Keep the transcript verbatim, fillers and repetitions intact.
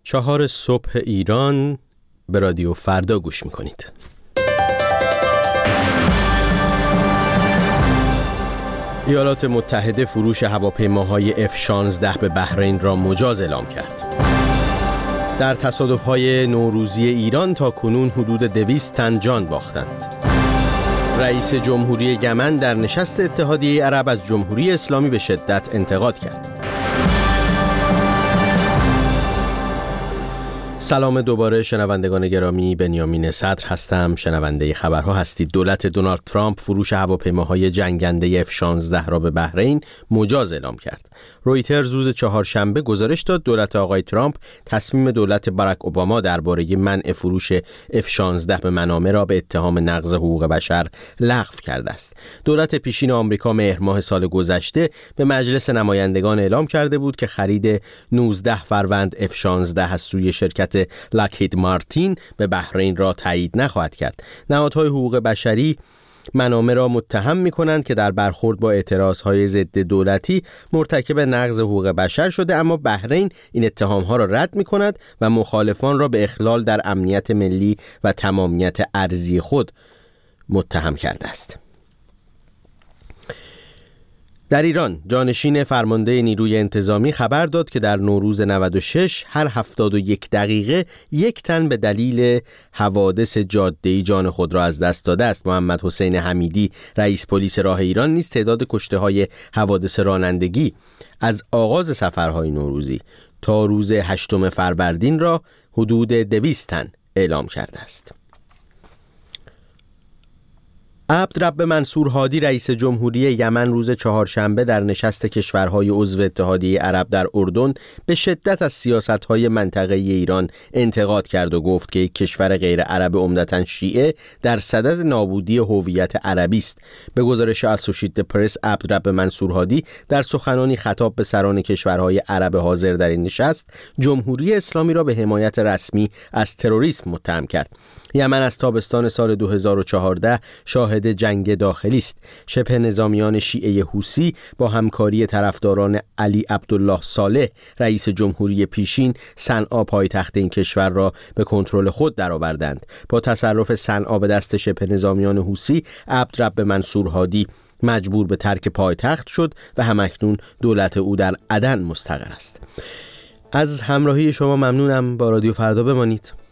چهار صبح ایران، به رادیو فردا گوش میکنید. ایالات متحده فروش هواپیماهای اف شانزده به بحرین را مجاز اعلام کرد. در تصادف‌های نوروزی ایران تا کنون حدود دویست تن جان باختند. رئیس جمهوری یمن در نشست اتحادیه عرب از جمهوری اسلامی به شدت انتقاد کرد. سلام دوباره شنوندگان گرامی، بنیامین صدر هستم. شنونده خبرها هستید. دولت دونالد ترامپ فروش هواپیماهای جنگنده اف شانزده را به بحرین مجاز اعلام کرد. رویترز روز چهارشنبه گزارش داد دولت آقای ترامپ تصمیم دولت باراک اوباما درباره منع فروش اف شانزده به منامه را به اتهام نقض حقوق بشر لغو کرده است. دولت پیشین آمریکا مهر ماه سال گذشته به مجلس نمایندگان اعلام کرده بود که خرید نوزده فروند اف شانزده از سوی شرکت لاکهید مارتین به بحرین را تایید نخواهد کرد. نهادهای حقوق بشری منامه را متهم می‌کنند که در برخورد با اعتراضهای ضد دولتی مرتکب نقض حقوق بشر شده، اما بحرین این اتهام‌ها را رد می‌کند و مخالفان را به اخلال در امنیت ملی و تمامیت ارضی خود متهم کرده است. در ایران جانشین فرمانده نیروی انتظامی خبر داد که در نوروز نود و شش هر هفتاد و یک دقیقه یک تن به دلیل حوادث جاده‌ای جان خود را از دست داده است. محمد حسین حمیدی رئیس پلیس راه ایران نیز تعداد کشته‌های حوادث رانندگی از آغاز سفرهای نوروزی تا روز هشتم فروردین را حدود دویست تن اعلام کرده است. عبدرب منصور هادی رئیس جمهوری یمن روز چهارشنبه در نشست کشورهای عضو اتحادیه عرب در اردن به شدت از سیاست‌های منطقه‌ای ایران انتقاد کرد و گفت که یک کشور غیر عرب عمدتاً شیعه در صدد نابودی هویت عربی است. به گزارش اسوشییتد پرس، عبدرب منصور هادی در سخنانی خطاب به سران کشورهای عرب حاضر در این نشست جمهوری اسلامی را به حمایت رسمی از تروریسم متهم کرد. یمن از تابستان سال دو هزار و چهارده شاهد جنگ داخلی است. شبه نظامیان شیعه حوثی با همکاری طرفداران علی عبدالله صالح رئیس جمهوری پیشین صنعا پایتخت این کشور را به کنترل خود درآوردند. با تصرف صنعا به دست شبه نظامیان حوثی، عبدرب منصور هادی مجبور به ترک پایتخت شد و همکنون دولت او در عدن مستقر است. از همراهی شما ممنونم. با رادیو فردا بمانید.